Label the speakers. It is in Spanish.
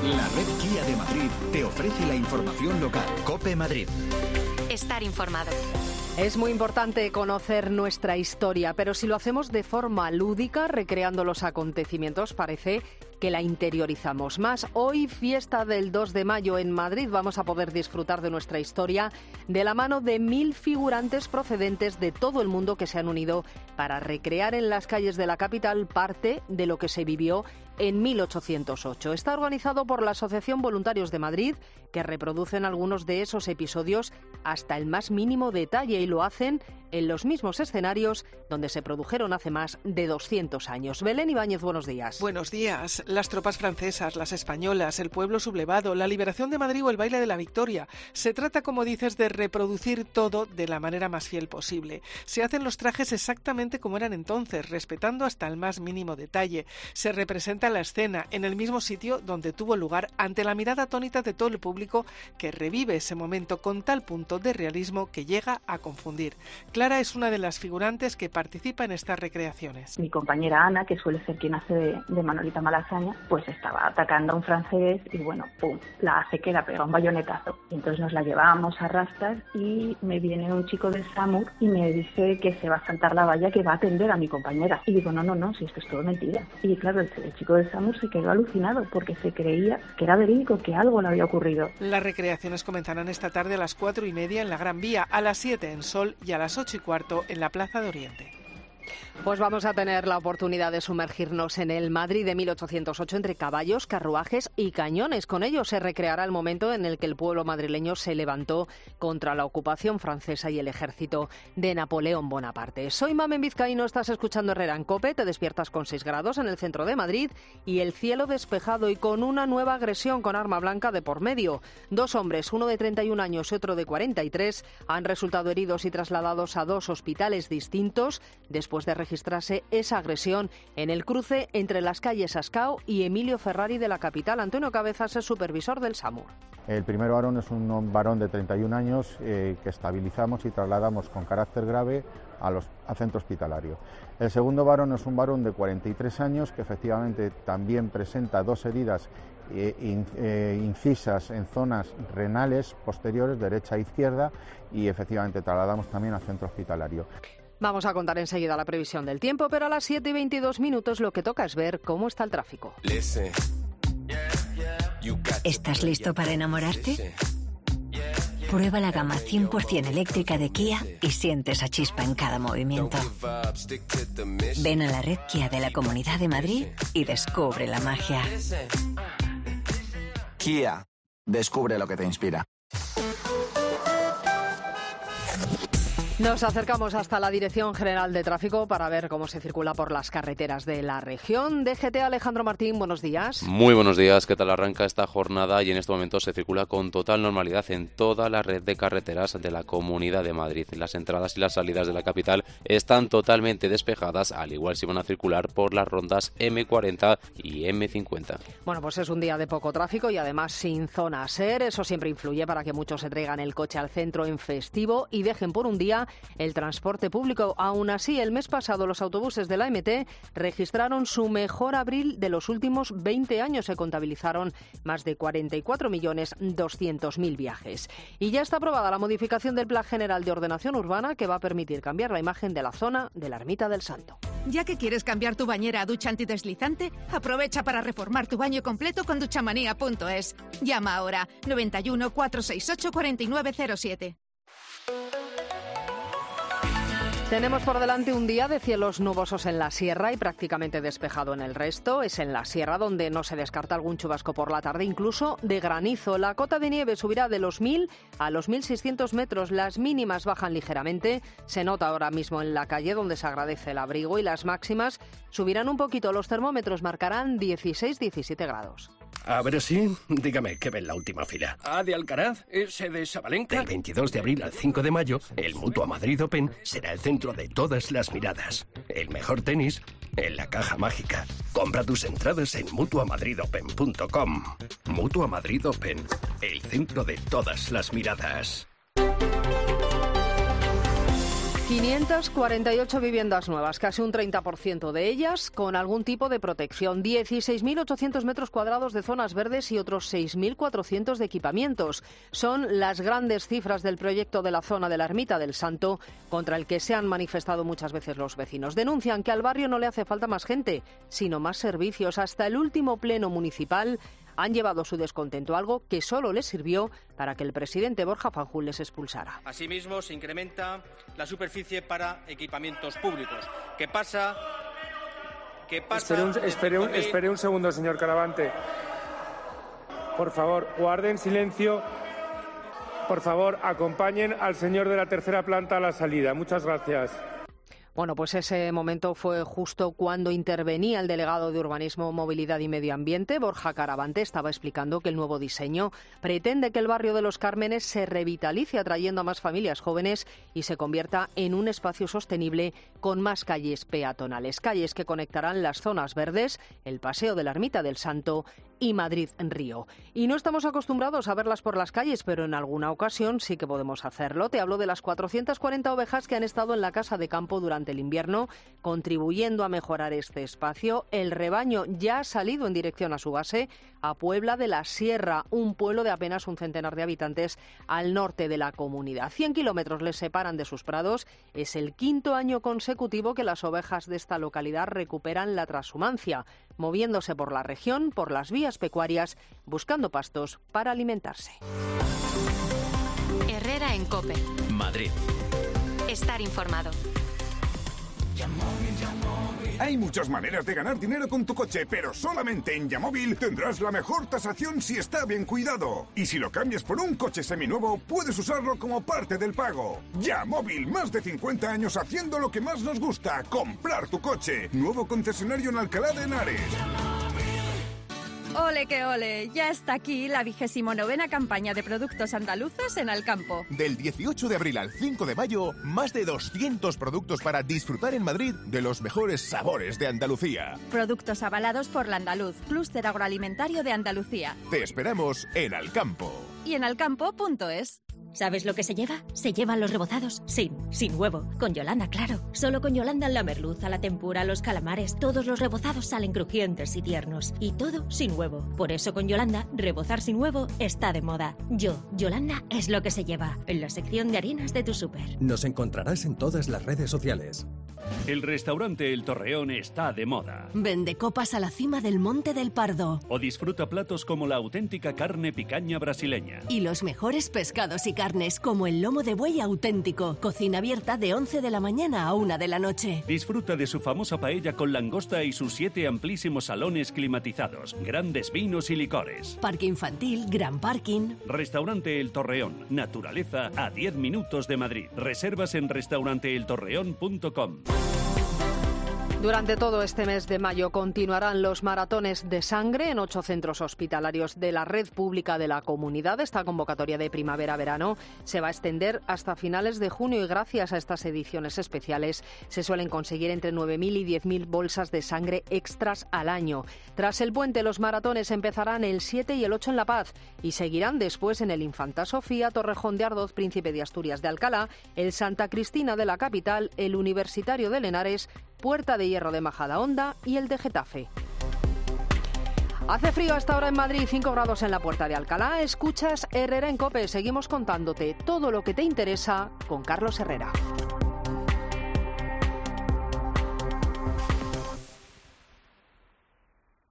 Speaker 1: La red Kia de Madrid te ofrece la información local.
Speaker 2: COPE Madrid.
Speaker 3: Estar informado.
Speaker 4: Es muy importante conocer nuestra historia, pero si lo hacemos de forma lúdica, recreando los acontecimientos, parece que la interiorizamos más. Hoy, fiesta del 2 de mayo en Madrid, vamos a poder disfrutar de nuestra historia de la mano de 1000 figurantes procedentes de todo el mundo que se han unido para recrear en las calles de la capital parte de lo que se vivió en 1808. Está organizado por la Asociación Voluntarios de Madrid, que reproducen algunos de esos episodios hasta el más mínimo detalle y lo hacen en los mismos escenarios donde se produjeron hace más de 200 años. Belén Ibáñez, buenos días.
Speaker 5: Buenos días. Las tropas francesas, las españolas, el pueblo sublevado, la liberación de Madrid o el baile de la Victoria. Se trata, como dices, de reproducir todo de la manera más fiel posible. Se hacen los trajes exactamente como eran entonces, respetando hasta el más mínimo detalle. Se representa la escena en el mismo sitio donde tuvo lugar, ante la mirada atónita de todo el público que revive ese momento con tal punto de realismo que llega a confundir. Clara es una de las figurantes que participa en estas recreaciones.
Speaker 6: Mi compañera Ana, que suele ser quien hace de Manolita Malasaña, pues estaba atacando a un francés y bueno, pum, la hace que la pega un bayonetazo. Entonces nos la llevábamos a rastras y me viene un chico del SAMUR y me dice que se va a saltar la valla, que va a atender a mi compañera. Y digo, no, si esto es todo mentira. Y claro, el chico del SAMUR se quedó alucinado porque se creía que era verídico, que algo le había ocurrido.
Speaker 5: Las recreaciones comenzarán esta tarde a las 4:30 en la Gran Vía, a las 7 en Sol y a las 8:15 en la Plaza de Oriente.
Speaker 4: Pues vamos a tener la oportunidad de sumergirnos en el Madrid de 1808 entre caballos, carruajes y cañones. Con ello se recreará el momento en el que el pueblo madrileño se levantó contra la ocupación francesa y el ejército de Napoleón Bonaparte. Soy Mamen Vizcaíno, estás escuchando Herrera en COPE, te despiertas con 6 grados en el centro de Madrid y el cielo despejado y con una nueva agresión con arma blanca de por medio. 2 hombres, uno de 31 años y otro de 43, han resultado heridos y trasladados a 2 hospitales distintos después de registrarse esa agresión en el cruce entre las calles Ascao y Emilio Ferrari de la capital. Antonio Cabezas es supervisor del SAMUR.
Speaker 7: El primer varón es un varón de 31 años que estabilizamos y trasladamos con carácter grave a centro hospitalario. El segundo varón es un varón de 43 años que efectivamente también presenta 2 heridas incisas en zonas renales posteriores, derecha e izquierda, y efectivamente trasladamos también al centro hospitalario.
Speaker 4: Vamos a contar enseguida la previsión del tiempo, pero a las 7:22 lo que toca es ver cómo está el tráfico.
Speaker 3: ¿Estás listo para enamorarte? Prueba la gama 100% eléctrica de Kia y siente esa chispa en cada movimiento. Ven a la red Kia de la Comunidad de Madrid y descubre la magia.
Speaker 2: Kia. Descubre lo que te inspira.
Speaker 4: Nos acercamos hasta la Dirección General de Tráfico para ver cómo se circula por las carreteras de la región. DGT, Alejandro Martín, buenos días.
Speaker 8: Muy buenos días. ¿Qué tal arranca esta jornada? Y en este momento se circula con total normalidad en toda la red de carreteras de la Comunidad de Madrid. Las entradas y las salidas de la capital están totalmente despejadas, al igual si van a circular por las rondas M40 y M50.
Speaker 4: Bueno, pues es un día de poco tráfico y además sin zona SER. Eso siempre influye para que muchos se traigan el coche al centro en festivo y dejen por un día el transporte público. Aún así, el mes pasado los autobuses de la MT registraron su mejor abril de los últimos 20 años. Se contabilizaron más de 44.200.000 viajes. Y ya está aprobada la modificación del Plan General de Ordenación Urbana que va a permitir cambiar la imagen de la zona de la Ermita del Santo.
Speaker 9: Ya que quieres cambiar tu bañera a ducha antideslizante, aprovecha para reformar tu baño completo con duchamanía.es. Llama ahora 91 468 4907.
Speaker 4: Tenemos por delante un día de cielos nubosos en la sierra y prácticamente despejado en el resto. Es en la sierra donde no se descarta algún chubasco por la tarde, incluso de granizo. La cota de nieve subirá de los 1.000 a los 1.600 metros. Las mínimas bajan ligeramente. Se nota ahora mismo en la calle donde se agradece el abrigo y las máximas subirán un poquito. Los termómetros marcarán 16-17 grados.
Speaker 10: A ver si, dígame, ¿qué ve en la última fila? ¿A de Alcaraz? ¿Ese de Sabalenka? Del 22 de abril al 5 de mayo, el Mutua Madrid Open será el centro de todas las miradas. El mejor tenis en la caja mágica. Compra tus entradas en mutuamadridopen.com. Mutua Madrid Open, el centro de todas las miradas.
Speaker 4: 548 viviendas nuevas, casi un 30% de ellas con algún tipo de protección, 16.800 metros cuadrados de zonas verdes y otros 6.400 de equipamientos. Son las grandes cifras del proyecto de la zona de la Ermita del Santo, contra el que se han manifestado muchas veces los vecinos. Denuncian que al barrio no le hace falta más gente, sino más servicios. Hasta el último pleno municipal han llevado su descontento, algo que solo les sirvió para que el presidente Borja Fanjul les expulsara.
Speaker 11: Asimismo, se incrementa la superficie para equipamientos públicos, que pasa...
Speaker 12: Espere un segundo, señor Caravante. Por favor, guarden silencio. Por favor, acompañen al señor de la tercera planta a la salida. Muchas gracias.
Speaker 4: Bueno, pues ese momento fue justo cuando intervenía el delegado de Urbanismo, Movilidad y Medio Ambiente, Borja Caravante. Estaba explicando que el nuevo diseño pretende que el barrio de Los Cármenes se revitalice atrayendo a más familias jóvenes y se convierta en un espacio sostenible con más calles peatonales, calles que conectarán las zonas verdes, el Paseo de la Ermita del Santo y Madrid-Río. Y no estamos acostumbrados a verlas por las calles, pero en alguna ocasión sí que podemos hacerlo. Te hablo de las 440 ovejas que han estado en la casa de campo durante el invierno, contribuyendo a mejorar este espacio. El rebaño ya ha salido en dirección a su base, a Puebla de la Sierra, un pueblo de apenas un centenar de habitantes al norte de la comunidad. 100 kilómetros les separan de sus prados. Es el quinto año consecutivo que las ovejas de esta localidad recuperan la trashumancia, moviéndose por la región, por las vías pecuarias, buscando pastos para alimentarse.
Speaker 13: Herrera en COPE.
Speaker 1: Madrid.
Speaker 13: Estar informado.
Speaker 14: Hay muchas maneras de ganar dinero con tu coche, pero solamente en Yamóvil tendrás la mejor tasación si está bien cuidado. Y si lo cambias por un coche seminuevo, puedes usarlo como parte del pago. Yamóvil, más de 50 años haciendo lo que más nos gusta, comprar tu coche. Nuevo concesionario en Alcalá de Henares.
Speaker 15: ¡Ole que ole! Ya está aquí la 29ª campaña de productos andaluces en Alcampo.
Speaker 16: Del 18 de abril al 5 de mayo, más de 200 productos para disfrutar en Madrid de los mejores sabores de Andalucía.
Speaker 15: Productos avalados por La Andaluz, clúster agroalimentario de Andalucía.
Speaker 16: Te esperamos en Alcampo.
Speaker 15: Y en alcampo.es.
Speaker 17: ¿Sabes lo que se lleva? Se llevan los rebozados sin huevo. Con Yolanda, claro. Solo con Yolanda la merluza, la tempura, los calamares, todos los rebozados salen crujientes y tiernos. Y todo sin huevo. Por eso con Yolanda, rebozar sin huevo está de moda. Yolanda es lo que se lleva. En la sección de harinas de tu súper.
Speaker 18: Nos encontrarás en todas las redes sociales.
Speaker 19: El restaurante El Torreón está de moda.
Speaker 20: Vende copas a la cima del Monte del Pardo.
Speaker 19: O disfruta platos como la auténtica carne picaña brasileña.
Speaker 20: Y los mejores pescados y carnes como el lomo de buey auténtico. Cocina abierta de 11 de la mañana a 1 de la noche.
Speaker 19: Disfruta de su famosa paella con langosta y sus 7 amplísimos salones climatizados, grandes vinos y licores.
Speaker 20: Parque infantil, gran parking.
Speaker 19: Restaurante El Torreón. Naturaleza a 10 minutos de Madrid. Reservas en restauranteeltorreón.com.
Speaker 4: Durante todo este mes de mayo continuarán los maratones de sangre en 8 centros hospitalarios de la red pública de la comunidad. Esta convocatoria de primavera-verano se va a extender hasta finales de junio y gracias a estas ediciones especiales se suelen conseguir entre 9.000 y 10.000 bolsas de sangre extras al año. Tras el puente, los maratones empezarán el 7 y el 8 en La Paz y seguirán después en el Infanta Sofía, Torrejón de Ardoz, Príncipe de Asturias de Alcalá, el Santa Cristina de la capital, el Universitario de Henares, Puerta de Hierro de Majadahonda y el de Getafe. Hace frío hasta ahora en Madrid, 5 grados en la Puerta de Alcalá. Escuchas Herrera en COPE. Seguimos contándote todo lo que te interesa con Carlos Herrera.